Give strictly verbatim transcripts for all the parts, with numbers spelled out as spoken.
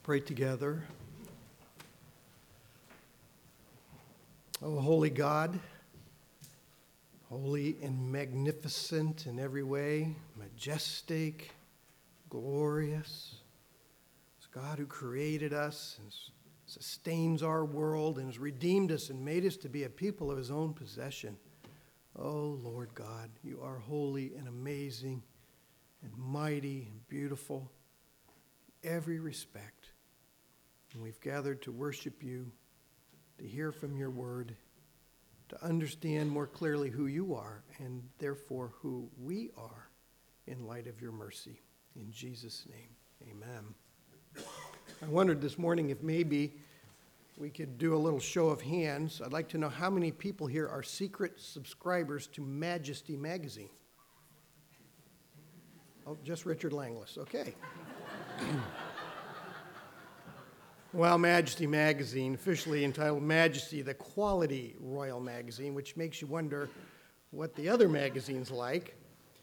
Pray together. Oh, holy God, holy and magnificent in every way, majestic, glorious. It's God who created us and sustains our world and has redeemed us and made us to be a people of his own possession. Oh, Lord God, you are holy and amazing and mighty and beautiful in every respect. And we've gathered to worship you, to hear from your word, to understand more clearly who you are and therefore who we are in light of your mercy. In Jesus' name, amen. I wondered this morning if maybe we could do a little show of hands. I'd like to know how many people here are secret subscribers to Majesty Magazine. Oh, just Richard Langlis. Okay. Well, Majesty Magazine, officially entitled Majesty, the Quality Royal Magazine, which makes you wonder what the other magazine's like.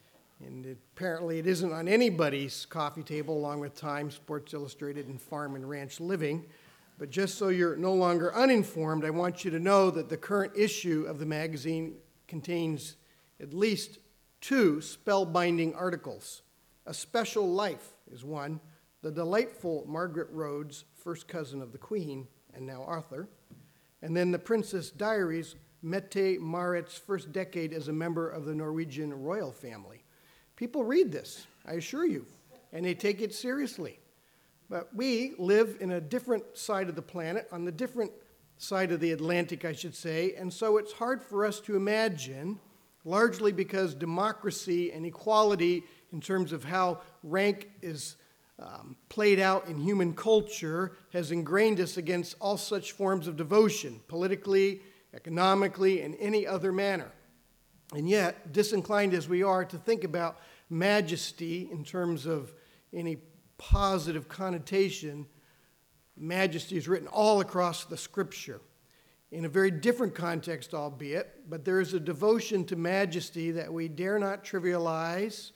And it, apparently it isn't on anybody's coffee table, along with Time, Sports Illustrated, and Farm and Ranch Living. But just so you're no longer uninformed, I want you to know that the current issue of the magazine contains at least two spellbinding articles. A Special Life is one, the delightful Margaret Rhodes, first cousin of the Queen and now author, and then the Princess Diaries, Mette Marit's first decade as a member of the Norwegian royal family. People read this, I assure you, and they take it seriously. But we live in a different side of the planet, on the different side of the Atlantic, I should say, and so it's hard for us to imagine, largely because democracy and equality in terms of how rank is Um, played out in human culture has ingrained us against all such forms of devotion, politically, economically, and any other manner. And yet, disinclined as we are to think about majesty in terms of any positive connotation, majesty is written all across the Scripture, in a very different context, albeit, but there is a devotion to majesty that we dare not trivialize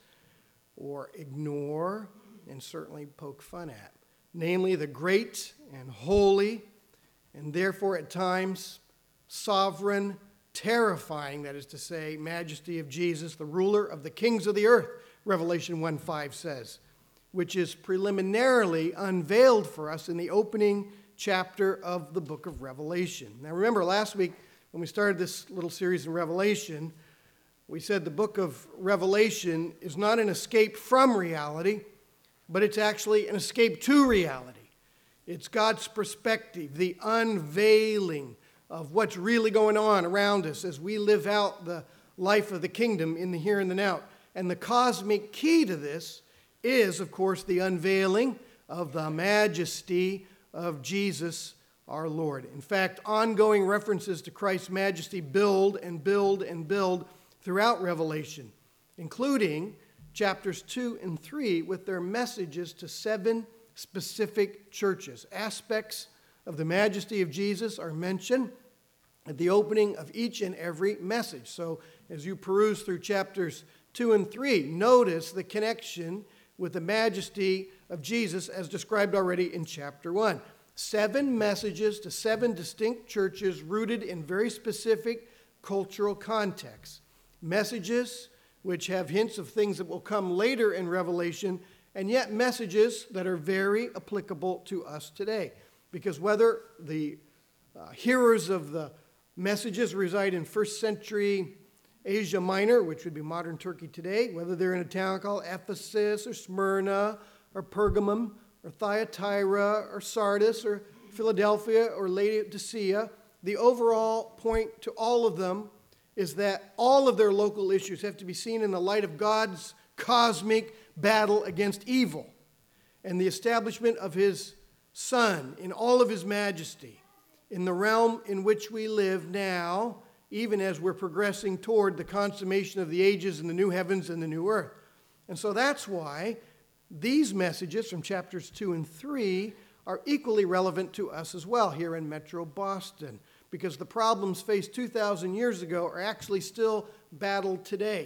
or ignore, and certainly poke fun at, namely the great and holy, and therefore at times sovereign, terrifying, that is to say, majesty of Jesus, the ruler of the kings of the earth, Revelation one five says, which is preliminarily unveiled for us in the opening chapter of the book of Revelation. Now remember, last week when we started this little series in Revelation, we said the book of Revelation is not an escape from reality, but it's actually an escape to reality. It's God's perspective, the unveiling of what's really going on around us as we live out the life of the kingdom in the here and the now. And the cosmic key to this is, of course, the unveiling of the majesty of Jesus our Lord. In fact, ongoing references to Christ's majesty build and build and build throughout Revelation, including chapters two and three with their messages to seven specific churches. Aspects of the majesty of Jesus are mentioned at the opening of each and every message. So as you peruse through chapters two and three, notice the connection with the majesty of Jesus as described already in chapter one. Seven messages to seven distinct churches rooted in very specific cultural contexts. Messages which have hints of things that will come later in Revelation, and yet messages that are very applicable to us today. Because whether the uh, hearers of the messages reside in first century Asia Minor, which would be modern Turkey today, whether they're in a town called Ephesus or Smyrna or Pergamum or Thyatira or Sardis or Philadelphia or Laodicea, the overall point to all of them is that all of their local issues have to be seen in the light of God's cosmic battle against evil and the establishment of his Son in all of his majesty in the realm in which we live now, even as we're progressing toward the consummation of the ages and the new heavens and the new earth. And so that's why these messages from chapters two and three are equally relevant to us as well here in Metro Boston, because the problems faced two thousand years ago are actually still battled today.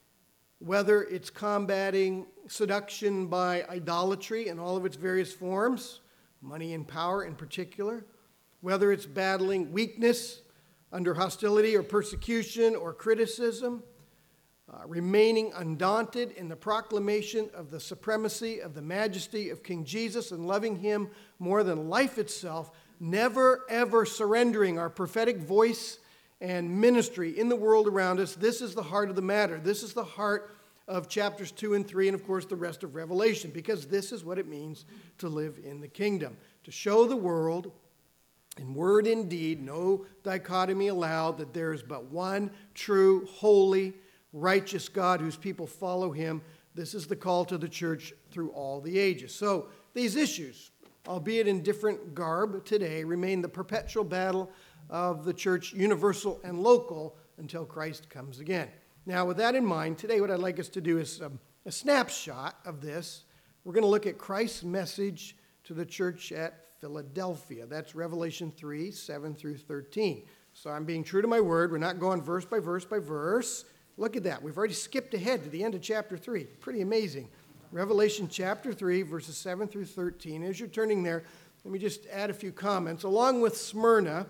Whether it's combating seduction by idolatry in all of its various forms, money and power in particular, whether it's battling weakness under hostility or persecution or criticism, uh, remaining undaunted in the proclamation of the supremacy of the majesty of King Jesus and loving him more than life itself, never ever surrendering our prophetic voice and ministry in the world around us. This is the heart of the matter. This is the heart of chapters two and three, and of course the rest of Revelation, because this is what it means to live in the kingdom, to show the world in word and deed, no dichotomy allowed, that there is but one true, holy, righteous God whose people follow him. This is the call to the church through all the ages. So these issues, albeit in different garb today, remain the perpetual battle of the church, universal and local, until Christ comes again. Now, with that in mind, today what I'd like us to do is um, a snapshot of this. We're going to look at Christ's message to the church at Philadelphia. That's Revelation three, seven through thirteen. So I'm being true to my word. We're not going verse by verse by verse. Look at that. We've already skipped ahead to the end of chapter three. Pretty amazing. Revelation chapter three, verses seven through thirteen. As you're turning there, let me just add a few comments. Along with Smyrna,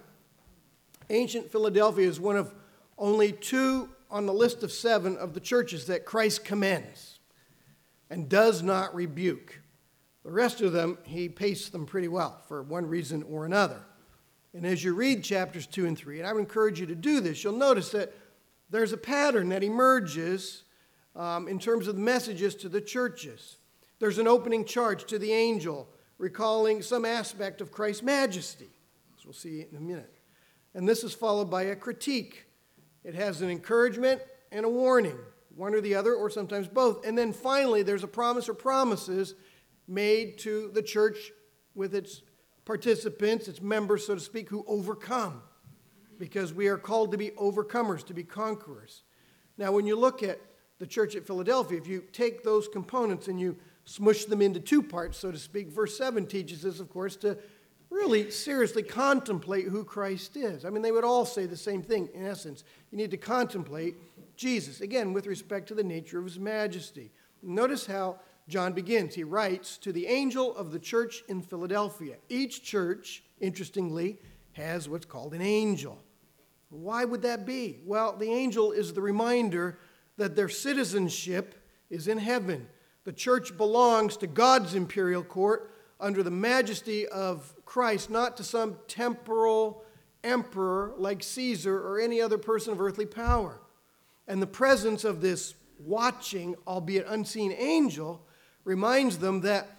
ancient Philadelphia is one of only two on the list of seven of the churches that Christ commends and does not rebuke. The rest of them, he paced them pretty well for one reason or another. And as you read chapters two and three, and I would encourage you to do this, you'll notice that there's a pattern that emerges um, in terms of the messages to the churches. There's an opening charge to the angel, recalling some aspect of Christ's majesty, as we'll see in a minute. And this is followed by a critique. It has an encouragement and a warning, one or the other, or sometimes both. And then finally, there's a promise or promises made to the church with its participants, its members, so to speak, who overcome. Because we are called to be overcomers, to be conquerors. Now, when you look at the church at Philadelphia, if you take those components and you smush them into two parts, so to speak, verse seven teaches us, of course, to really seriously contemplate who Christ is. I mean, they would all say the same thing, in essence. You need to contemplate Jesus, again, with respect to the nature of his majesty. Notice how John begins. He writes, to the angel of the church in Philadelphia. Each church, interestingly, has what's called an angel. Why would that be? Well, the angel is the reminder that their citizenship is in heaven. The church belongs to God's imperial court under the majesty of Christ, not to some temporal emperor like Caesar or any other person of earthly power. And the presence of this watching, albeit unseen angel reminds them that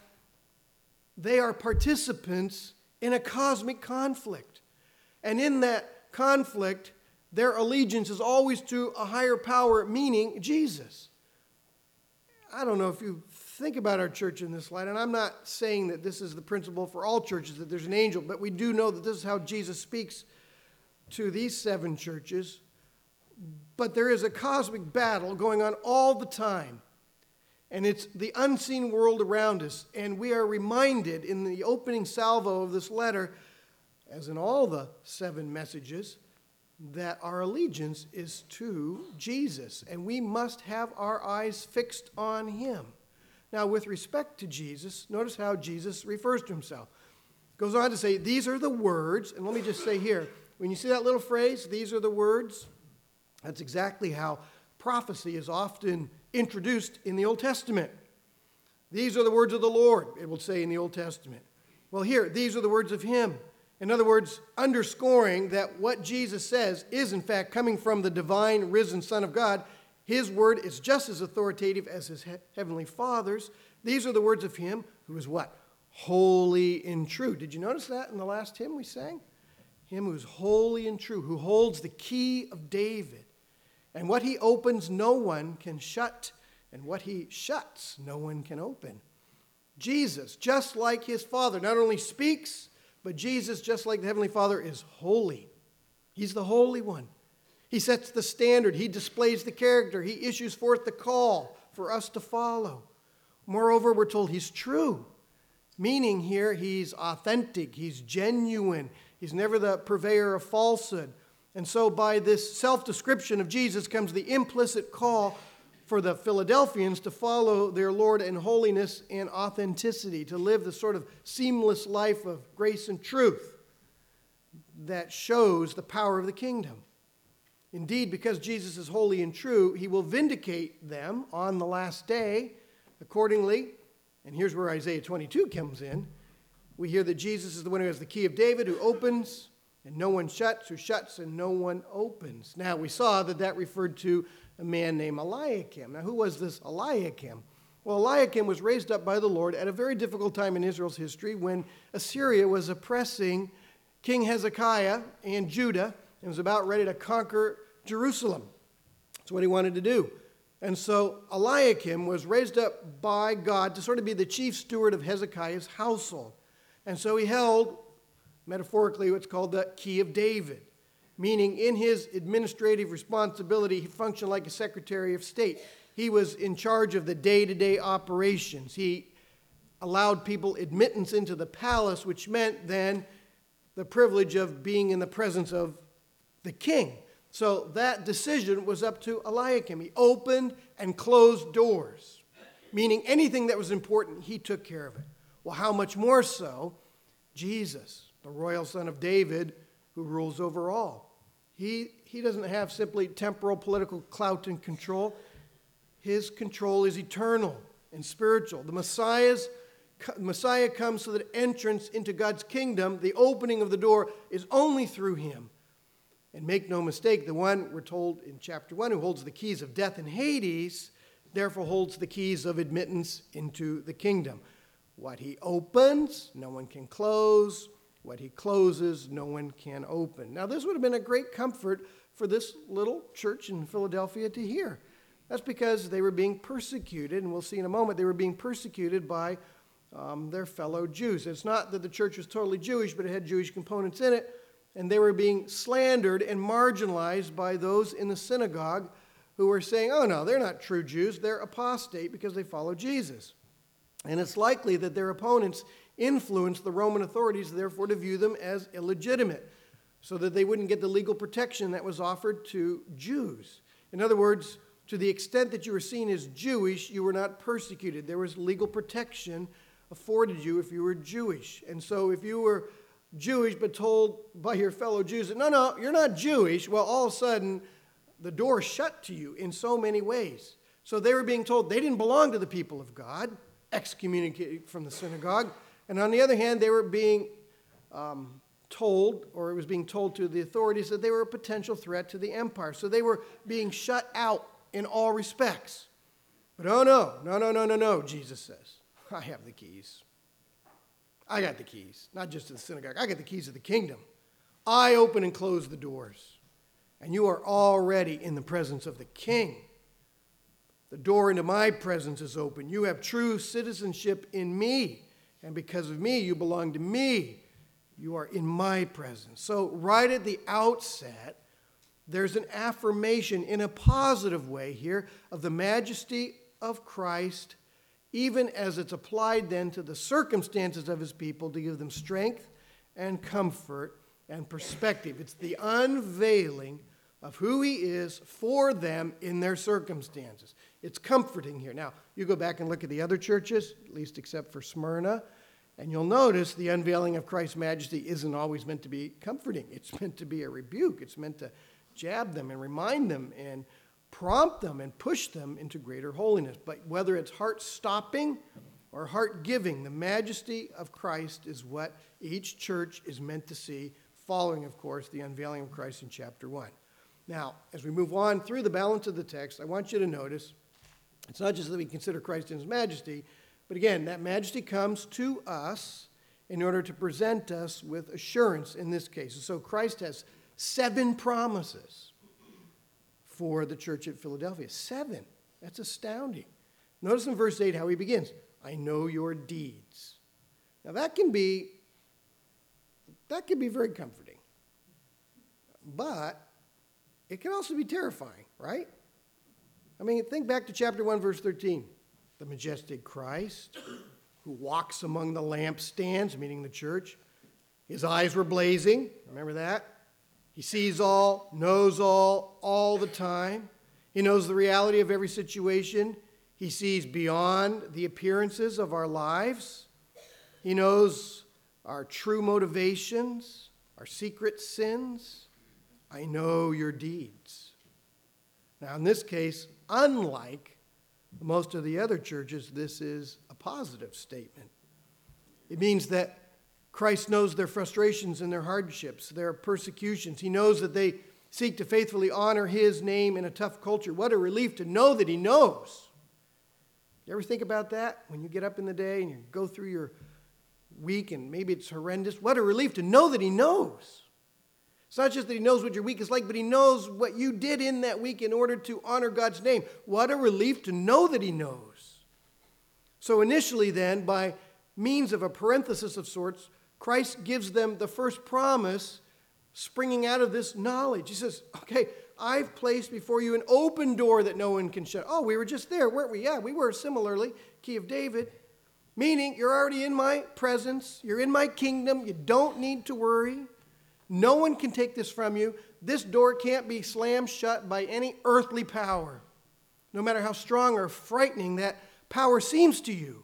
they are participants in a cosmic conflict. And in that conflict, their allegiance is always to a higher power, meaning Jesus. I don't know if you think about our church in this light, and I'm not saying that this is the principle for all churches, that there's an angel, but we do know that this is how Jesus speaks to these seven churches. But there is a cosmic battle going on all the time, and it's the unseen world around us, and we are reminded in the opening salvo of this letter, as in all the seven messages, that our allegiance is to Jesus, and we must have our eyes fixed on him. Now, with respect to Jesus, notice how Jesus refers to himself. Goes on to say, these are the words, and let me just say here, when you see that little phrase, these are the words, that's exactly how prophecy is often introduced in the Old Testament. These are the words of the Lord, it will say in the Old Testament. Well, here, these are the words of him. In other words, underscoring that what Jesus says is, in fact, coming from the divine, risen Son of God. His word is just as authoritative as his he- heavenly Father's. These are the words of him who is what? Holy and true. Did you notice that in the last hymn we sang? Him who is holy and true, who holds the key of David. And what he opens, no one can shut. And what he shuts, no one can open. Jesus, just like his Father, not only speaks, but Jesus, just like the Heavenly Father, is holy. He's the Holy One. He sets the standard. He displays the character. He issues forth the call for us to follow. Moreover, we're told he's true, meaning here he's authentic, he's genuine, he's never the purveyor of falsehood. And so by this self-description of Jesus comes the implicit call for the Philadelphians to follow their Lord in holiness and authenticity, to live the sort of seamless life of grace and truth that shows the power of the kingdom. Indeed, because Jesus is holy and true, he will vindicate them on the last day. Accordingly, and here's where Isaiah twenty-two comes in, we hear that Jesus is the one who has the key of David, who opens and no one shuts, who shuts and no one opens. Now, we saw that that referred to a man named Eliakim. Now, who was this Eliakim? Well, Eliakim was raised up by the Lord at a very difficult time in Israel's history when Assyria was oppressing King Hezekiah and Judah and was about ready to conquer Jerusalem. That's what he wanted to do. And so Eliakim was raised up by God to sort of be the chief steward of Hezekiah's household. And so he held, metaphorically, what's called the key of David, meaning in his administrative responsibility, he functioned like a secretary of state. He was in charge of the day-to-day operations. He allowed people admittance into the palace, which meant then the privilege of being in the presence of the king. So that decision was up to Eliakim. He opened and closed doors, meaning anything that was important, he took care of it. Well, how much more so Jesus, the royal son of David, who rules over all. He, he doesn't have simply temporal political clout and control. His control is eternal and spiritual. The Messiah's, Messiah comes so that entrance into God's kingdom, the opening of the door, is only through him. And make no mistake, the one, we're told in chapter one, who holds the keys of death and Hades, therefore holds the keys of admittance into the kingdom. What he opens, no one can close. What he closes, no one can open. Now, this would have been a great comfort for this little church in Philadelphia to hear. That's because they were being persecuted, and we'll see in a moment, they were being persecuted by um, their fellow Jews. It's not that the church was totally Jewish, but it had Jewish components in it, and they were being slandered and marginalized by those in the synagogue who were saying, oh no, they're not true Jews, they're apostate because they follow Jesus. And it's likely that their opponents influenced the Roman authorities, therefore, to view them as illegitimate, so that they wouldn't get the legal protection that was offered to Jews. In other words, to the extent that you were seen as Jewish, you were not persecuted. There was legal protection afforded you if you were Jewish. And so if you were Jewish but told by your fellow Jews that, no, no, you're not Jewish, well, all of a sudden, the door shut to you in so many ways. So they were being told they didn't belong to the people of God, excommunicated from the synagogue. And on the other hand, they were being um, told, or it was being told to the authorities, that they were a potential threat to the empire. So they were being shut out in all respects. But oh no, no, no, no, no, no, Jesus says, I have the keys. I got the keys, not just to the synagogue. I got the keys of the kingdom. I open and close the doors. And you are already in the presence of the king. The door into my presence is open. You have true citizenship in me. And because of me, you belong to me. You are in my presence. So right at the outset, there's an affirmation in a positive way here of the majesty of Christ, even as it's applied then to the circumstances of his people to give them strength and comfort and perspective. It's the unveiling of who he is for them in their circumstances. It's comforting here. Now, you go back and look at the other churches, at least except for Smyrna, and you'll notice the unveiling of Christ's majesty isn't always meant to be comforting. It's meant to be a rebuke. It's meant to jab them and remind them and prompt them and push them into greater holiness. But whether it's heart stopping or heart giving, the majesty of Christ is what each church is meant to see, following, of course, the unveiling of Christ in chapter one. Now, as we move on through the balance of the text, I want you to notice it's not just that we consider Christ in his majesty, but again, that majesty comes to us in order to present us with assurance in this case. And so Christ has seven promises for the church at Philadelphia. Seven. That's astounding. Notice in verse eight how he begins. I know your deeds. Now that can be, that can be very comforting. But it can also be terrifying, right? I mean, think back to chapter one, verse thirteen. The majestic Christ who walks among the lampstands, meaning the church. His eyes were blazing. Remember that? He sees all, knows all, all the time. He knows the reality of every situation. He sees beyond the appearances of our lives. He knows our true motivations, our secret sins. I know your deeds. Now, in this case, unlike most of the other churches, this is a positive statement. It means that Christ knows their frustrations and their hardships, their persecutions. He knows that they seek to faithfully honor his name in a tough culture. What a relief to know that he knows. You ever think about that when you get up in the day and you go through your week and maybe it's horrendous? What a relief to know that he knows. It's not just that he knows what your week is like, but he knows what you did in that week in order to honor God's name. What a relief to know that he knows. So initially then, by means of a parenthesis of sorts, Christ gives them the first promise springing out of this knowledge. He says, okay, I've placed before you an open door that no one can shut. Oh, we were just there, weren't we? Yeah, we were similarly, Key of David. Meaning, you're already in my presence. You're in my kingdom. You don't need to worry. No one can take this from you. This door can't be slammed shut by any earthly power, no matter how strong or frightening that power seems to you.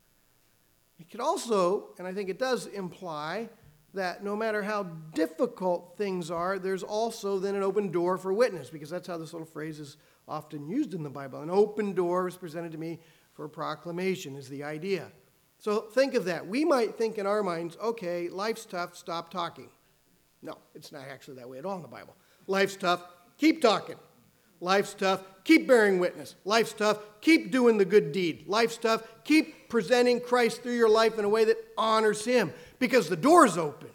It could also, and I think it does imply, that no matter how difficult things are, there's also then an open door for witness, because that's how this little phrase is often used in the Bible. An open door is presented to me for proclamation is the idea. So think of that. We might think in our minds, okay, life's tough, stop talking. No, it's not actually that way at all in the Bible. Life's tough, keep talking. Life's tough, keep bearing witness. Life's tough, keep doing the good deed. Life's tough, keep presenting Christ through your life in a way that honors him, because the door's open.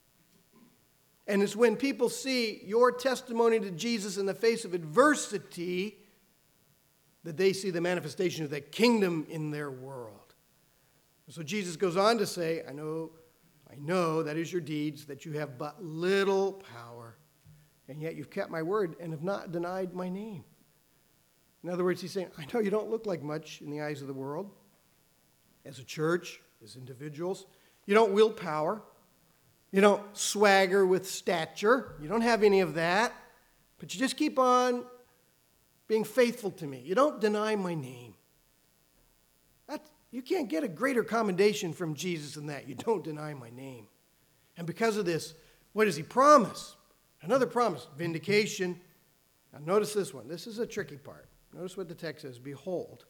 And it's when people see your testimony to Jesus in the face of adversity that they see the manifestation of the kingdom in their world. So Jesus goes on to say, I know, I know that is your deeds, that you have but little power, and yet you've kept my word and have not denied my name. In other words, he's saying, I know you don't look like much in the eyes of the world, as a church, as individuals. You don't wield power. You don't swagger with stature. You don't have any of that. But you just keep on being faithful to me. You don't deny my name. That's, you can't get a greater commendation from Jesus than that. You don't deny my name. And because of this, what does he promise? Another promise, vindication. Now notice this one. This is a tricky part. Notice what the text says. Behold,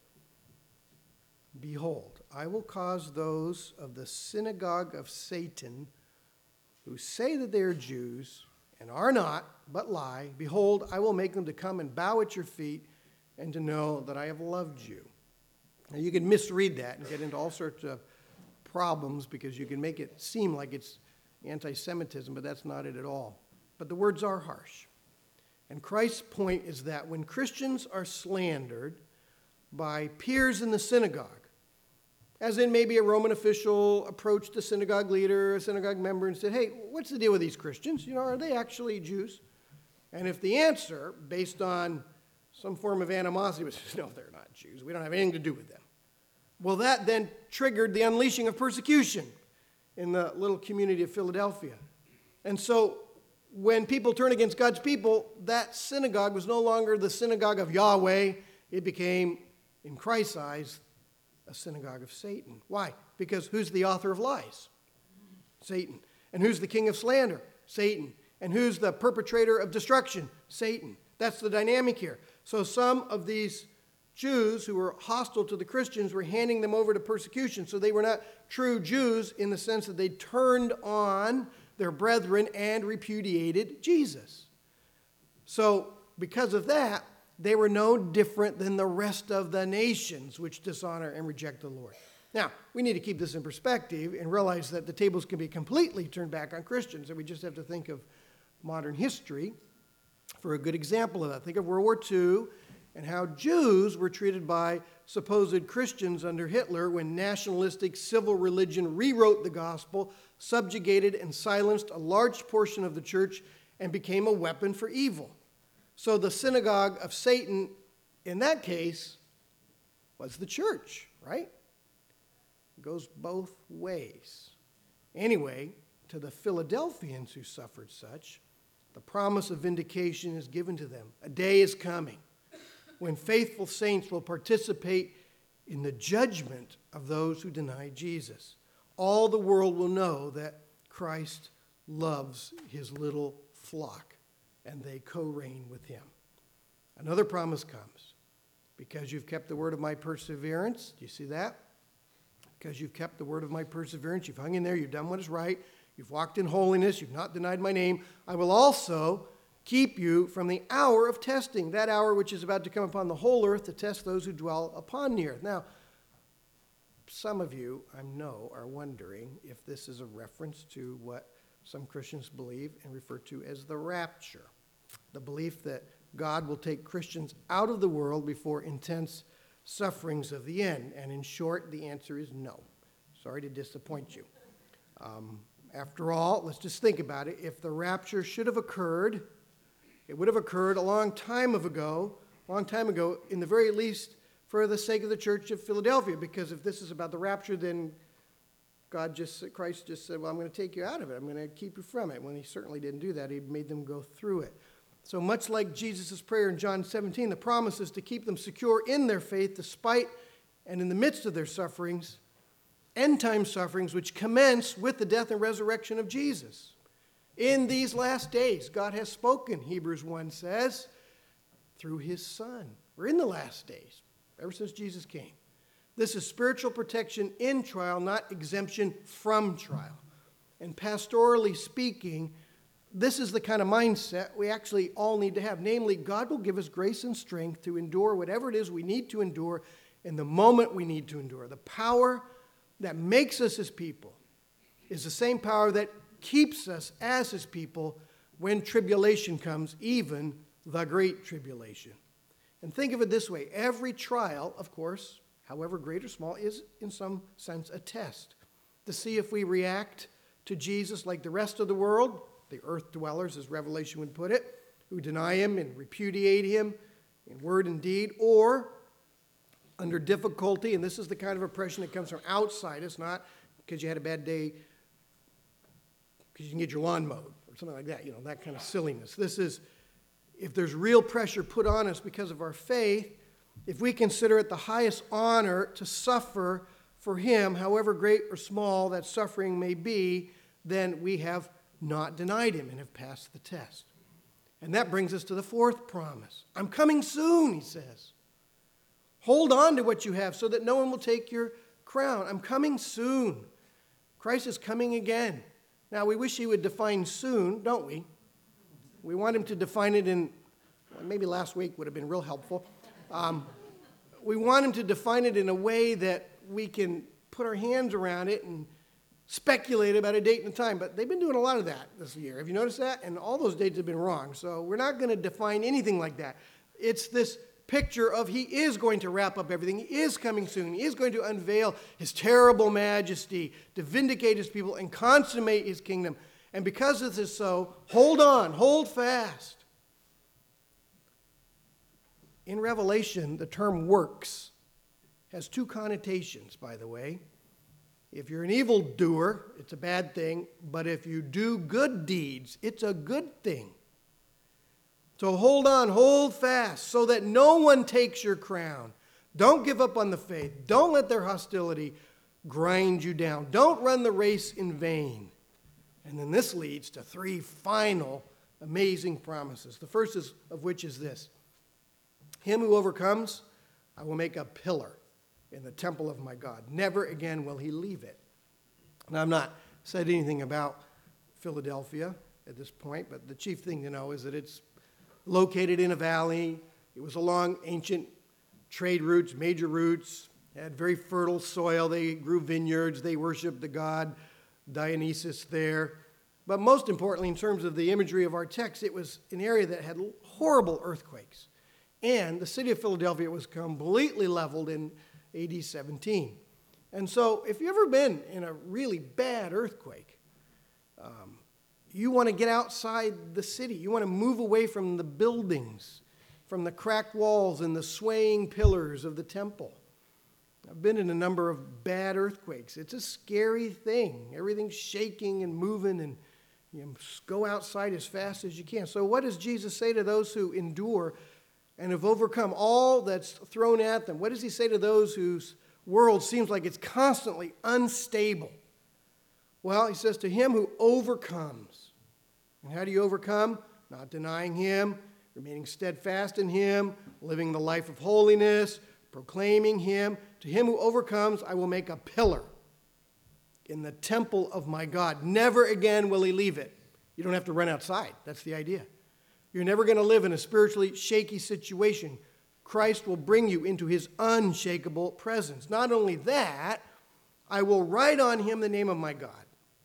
behold, I will cause those of the synagogue of Satan who say that they are Jews and are not, but lie. Behold, I will make them to come and bow at your feet and to know that I have loved you. Now, you can misread that and get into all sorts of problems because you can make it seem like it's anti-Semitism, but that's not it at all. But the words are harsh. And Christ's point is that when Christians are slandered by peers in the synagogue, as in maybe a Roman official approached the synagogue leader, a synagogue member, and said, hey, what's the deal with these Christians? You know, are they actually Jews? And if the answer, based on some form of animosity, was, no, they're not Jews. We don't have anything to do with them. Well, that then triggered the unleashing of persecution in the little community of Philadelphia. And so when people turn against God's people, that synagogue was no longer the synagogue of Yahweh. It became, in Christ's eyes, a synagogue of Satan. Why? Because who's the author of lies? Satan. And who's the king of slander? Satan. And who's the perpetrator of destruction? Satan. That's the dynamic here. So some of these Jews who were hostile to the Christians were handing them over to persecution. So they were not true Jews in the sense that they turned on their brethren and repudiated Jesus. So because of that, they were no different than the rest of the nations which dishonor and reject the Lord. Now, we need to keep this in perspective and realize that the tables can be completely turned back on Christians, and we just have to think of modern history for a good example of that. Think of World War Two and how Jews were treated by supposed Christians under Hitler when nationalistic civil religion rewrote the gospel, subjugated and silenced a large portion of the church, and became a weapon for evil. So the synagogue of Satan, in that case, was the church, right? It goes both ways. Anyway, to the Philadelphians who suffered such, the promise of vindication is given to them. A day is coming when faithful saints will participate in the judgment of those who deny Jesus. All the world will know that Christ loves his little flock, and they co-reign with him. Another promise comes. Because you've kept the word of my perseverance. Do you see that? Because you've kept the word of my perseverance. You've hung in there. You've done what is right. You've walked in holiness. You've not denied my name. I will also keep you from the hour of testing, that hour which is about to come upon the whole earth to test those who dwell upon the earth. Now, some of you, I know, are wondering if this is a reference to what some Christians believe and refer to as the rapture, the belief that God will take Christians out of the world before intense sufferings of the end. And in short, the answer is no. Sorry to disappoint you. Um, after all, let's just think about it. If the rapture should have occurred, it would have occurred a long time ago, a long time ago, in the very least for the sake of the church of Philadelphia. Because if this is about the rapture, then God just, Christ just said, well, I'm going to take you out of it. I'm going to keep you from it. When he certainly didn't do that, he made them go through it. So much like Jesus' prayer in John seventeen, the promise is to keep them secure in their faith despite and in the midst of their sufferings, end-time sufferings which commence with the death and resurrection of Jesus. In these last days, God has spoken, Hebrews one says, through his Son. We're in the last days, ever since Jesus came. This is spiritual protection in trial, not exemption from trial. And pastorally speaking, this is the kind of mindset we actually all need to have. Namely, God will give us grace and strength to endure whatever it is we need to endure in the moment we need to endure. The power that makes us his people is the same power that keeps us as his people when tribulation comes, even the great tribulation. And think of it this way. Every trial, of course, however great or small, is in some sense a test to see if we react to Jesus like the rest of the world, the earth dwellers, as Revelation would put it, who deny him and repudiate him in word and deed, or under difficulty, and this is the kind of oppression that comes from outside us, not because you had a bad day because you can get your lawn mowed or something like that, you know, that kind of silliness. This is, if there's real pressure put on us because of our faith, if we consider it the highest honor to suffer for him, however great or small that suffering may be, then we have not denied him and have passed the test. And that brings us to the fourth promise. I'm coming soon, he says. Hold on to what you have so that no one will take your crown. I'm coming soon. Christ is coming again. Now, we wish he would define soon, don't we? We want him to define it in, well, maybe last week would have been real helpful. Um, we want him to define it in a way that we can put our hands around it and speculate about a date and a time, but they've been doing a lot of that this year. Have you noticed that? And all those dates have been wrong. So we're not going to define anything like that. It's this picture of he is going to wrap up everything. He is coming soon. He is going to unveil his terrible majesty, to vindicate his people and consummate his kingdom. And because this is so, hold on, hold fast. In Revelation, the term works has two connotations, by the way. If you're an evildoer, it's a bad thing, but if you do good deeds, it's a good thing. So hold on, hold fast, so that no one takes your crown. Don't give up on the faith. Don't let their hostility grind you down. Don't run the race in vain. And then this leads to three final amazing promises. The first is, of which is this. Him who overcomes, I will make a pillar in the temple of my God. Never again will he leave it. Now, I've not said anything about Philadelphia at this point, but the chief thing to know is that it's located in a valley. It was along ancient trade routes, major routes. It had very fertile soil. They grew vineyards. They worshiped the god Dionysus there. But most importantly, in terms of the imagery of our text, it was an area that had horrible earthquakes. And the city of Philadelphia was completely leveled in A D seventeen. And so if you've ever been in a really bad earthquake, um, you want to get outside the city. You want to move away from the buildings, from the cracked walls and the swaying pillars of the temple. I've been in a number of bad earthquakes. It's a scary thing. Everything's shaking and moving, and you go outside as fast as you can. So what does Jesus say to those who endure and have overcome all that's thrown at them. What does he say to those whose world seems like it's constantly unstable? Well, he says, to him who overcomes. And how do you overcome? Not denying him, remaining steadfast in him, living the life of holiness, proclaiming him. To him who overcomes, I will make a pillar in the temple of my God. Never again will he leave it. You don't have to run outside. That's the idea. You're never going to live in a spiritually shaky situation. Christ will bring you into his unshakable presence. Not only that, I will write on him the name of my God.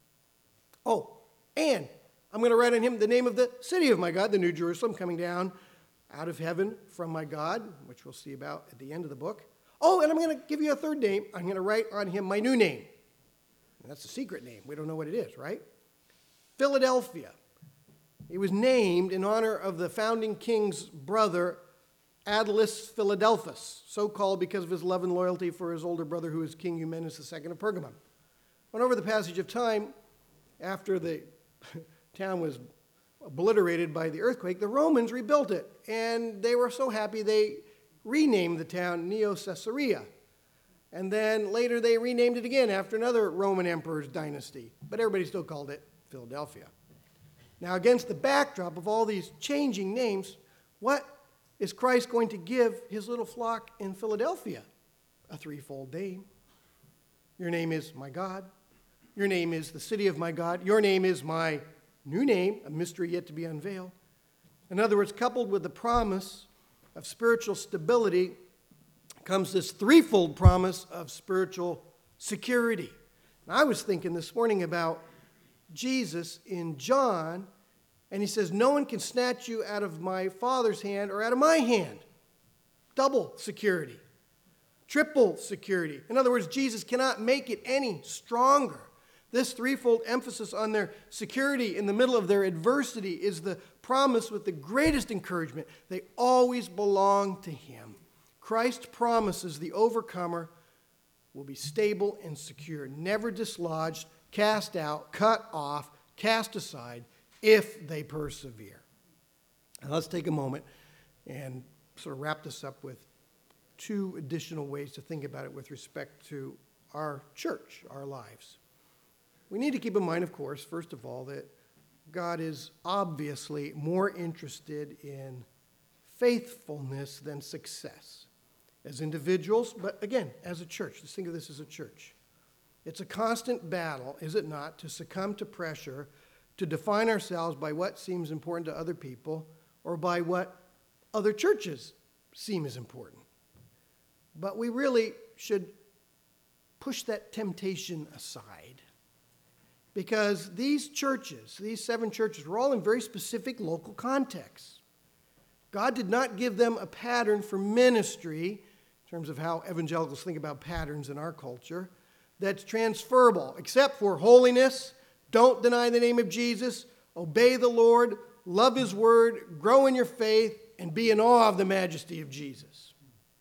Oh, and I'm going to write on him the name of the city of my God, the New Jerusalem, coming down out of heaven from my God, which we'll see about at the end of the book. Oh, and I'm going to give you a third name. I'm going to write on him my new name. And that's a secret name. We don't know what it is, right? Philadelphia. It was named in honor of the founding king's brother, Attalus Philadelphus, so called because of his love and loyalty for his older brother, who was King Eumenes the Second of Pergamum. But over the passage of time, after the town was obliterated by the earthquake, the Romans rebuilt it, and they were so happy they renamed the town Neo-Caesarea. And then later they renamed it again after another Roman emperor's dynasty, but everybody still called it Philadelphia. Now, against the backdrop of all these changing names, what is Christ going to give his little flock in Philadelphia? A threefold name. Your name is my God. Your name is the city of my God. Your name is my new name, a mystery yet to be unveiled. In other words, coupled with the promise of spiritual stability comes this threefold promise of spiritual security. And I was thinking this morning about Jesus in John, and he says, no one can snatch you out of my Father's hand or out of my hand. Double security. Triple security. In other words, Jesus cannot make it any stronger. This threefold emphasis on their security in the middle of their adversity is the promise with the greatest encouragement. They always belong to him. Christ promises the overcomer will be stable and secure, never dislodged, cast out, cut off, cast aside, if they persevere. Now let's take a moment and sort of wrap this up with two additional ways to think about it with respect to our church, our lives. We need to keep in mind, of course, first of all, that God is obviously more interested in faithfulness than success. As individuals, but again, as a church. Let's think of this as a church. It's a constant battle, is it not, to succumb to pressure, to define ourselves by what seems important to other people or by what other churches seem as important. But we really should push that temptation aside, because these churches, these seven churches, were all in very specific local contexts. God did not give them a pattern for ministry, in terms of how evangelicals think about patterns in our culture, that's transferable, except for holiness, don't deny the name of Jesus, obey the Lord, love his word, grow in your faith, and be in awe of the majesty of Jesus.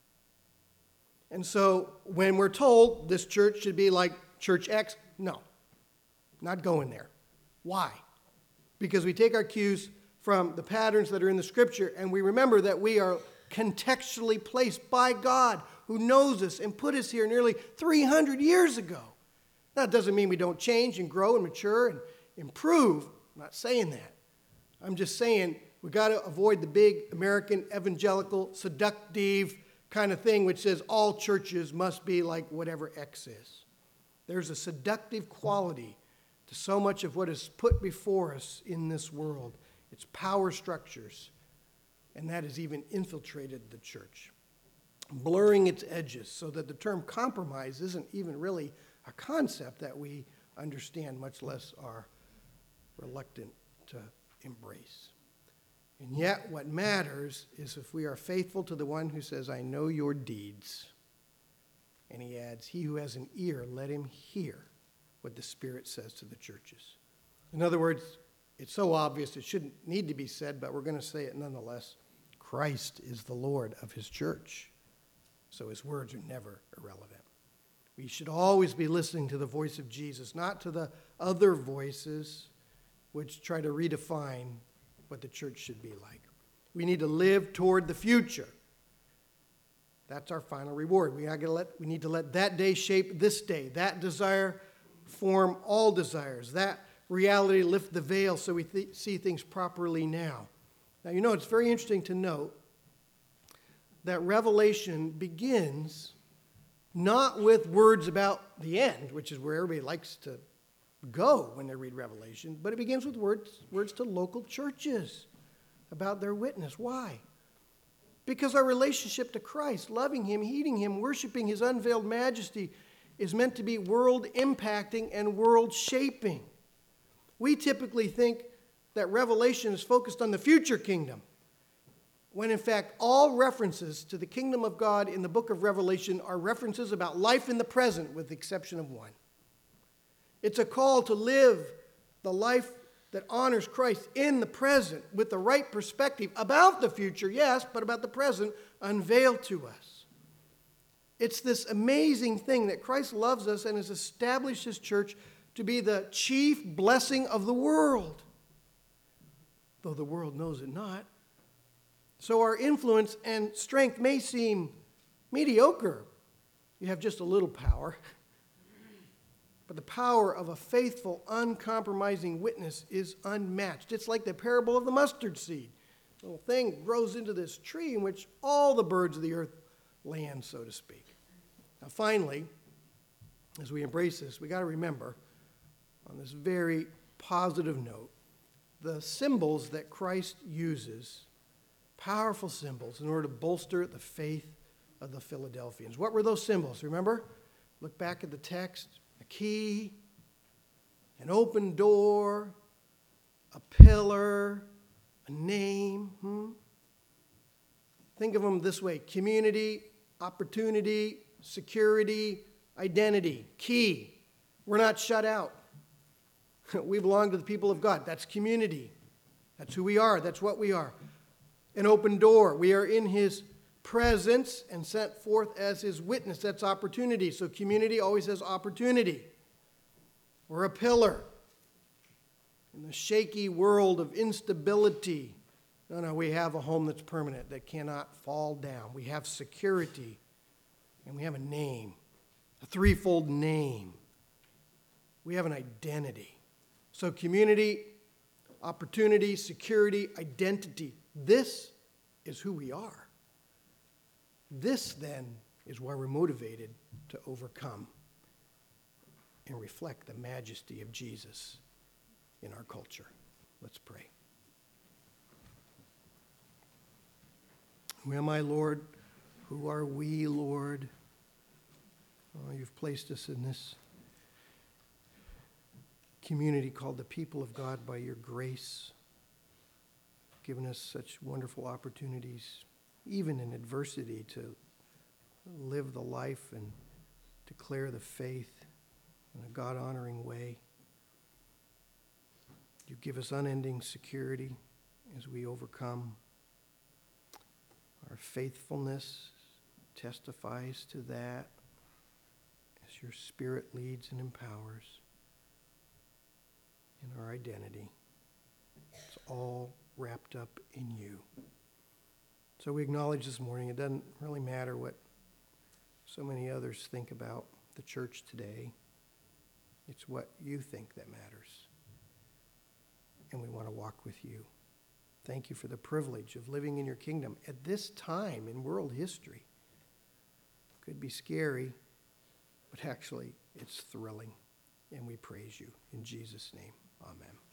And so when we're told this church should be like Church X, no, not going there. Why? Because we take our cues from the patterns that are in the Scripture, and we remember that we are contextually placed by God, who knows us and put us here nearly three hundred years ago. Now, it doesn't mean we don't change and grow and mature and improve. I'm not saying that. I'm just saying we've got to avoid the big American evangelical seductive kind of thing which says all churches must be like whatever X is. There's a seductive quality to so much of what is put before us in this world. It's power structures, and that has even infiltrated the church, blurring its edges so that the term compromise isn't even really a concept that we understand, much less are reluctant to embrace. And yet what matters is if we are faithful to the one who says, I know your deeds. And he adds, he who has an ear, let him hear what the Spirit says to the churches. In other words, it's so obvious it shouldn't need to be said, but we're going to say it nonetheless. Christ is the Lord of his church, so his words are never irrelevant. We should always be listening to the voice of Jesus, not to the other voices which try to redefine what the church should be like. We need to live toward the future. That's our final reward. We, are gonna let, we need to let that day shape this day. That desire form all desires. That reality lift the veil so we th- see things properly now. Now, you know, it's very interesting to note that Revelation begins not with words about the end, which is where everybody likes to go when they read Revelation, but it begins with words, words to local churches about their witness. Why? Because our relationship to Christ, loving Him, heeding Him, worshiping His unveiled majesty, is meant to be world-impacting and world-shaping. We typically think that Revelation is focused on the future kingdom, when in fact all references to the kingdom of God in the book of Revelation are references about life in the present, with the exception of one. It's a call to live the life that honors Christ in the present with the right perspective about the future, yes, but about the present unveiled to us. It's this amazing thing that Christ loves us and has established His church to be the chief blessing of the world, though the world knows it not. So our influence and strength may seem mediocre. You have just a little power. But the power of a faithful, uncompromising witness is unmatched. It's like the parable of the mustard seed. The little thing grows into this tree in which all the birds of the earth land, so to speak. Now finally, as we embrace this, we got to remember, on this very positive note, the symbols that Christ uses, powerful symbols, in order to bolster the faith of the Philadelphians. What were those symbols? Remember? Look back at the text. A key, an open door, a pillar, a name. Hmm? Think of them this way: community, opportunity, security, identity. Key. We're not shut out. We belong to the people of God. That's community. That's who we are. That's what we are. An open door. We are in His presence and sent forth as His witness. That's opportunity. So community always has opportunity. We're a pillar in the shaky world of instability. No, no, we have a home that's permanent, that cannot fall down. We have security, and we have a name, a threefold name. We have an identity. So community, opportunity, security, identity. This is who we are. This, then, is why we're motivated to overcome and reflect the majesty of Jesus in our culture. Let's pray. Who am I, Lord? Who are we, Lord? Oh, you've placed us in this community called the people of God by your grace, given us such wonderful opportunities, even in adversity, to live the life and declare the faith in a God-honoring way. You give us unending security as we overcome. Our faithfulness testifies to that as your Spirit leads and empowers in our identity. It's all wrapped up in you. So we acknowledge this morning it doesn't really matter what so many others think about the church today. It's what you think that matters. And we want to walk with you. Thank you for the privilege of living in your kingdom at this time in world history. Could be scary, but actually it's thrilling. And we praise you. In Jesus' name, amen.